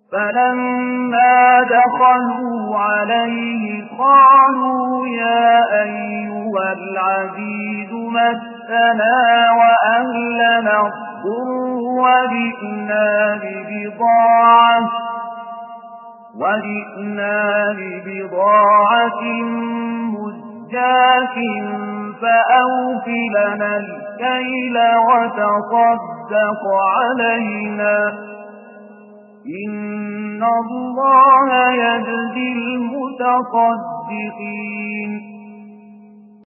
فلما دخلوا عليه قالوا يا أيها العزيز مسنا وأهلنا الضر وجئنا ببضاعة مزجاة فأوفلنا الكيل وتصدق علينا إن الله يجزي المتصدقين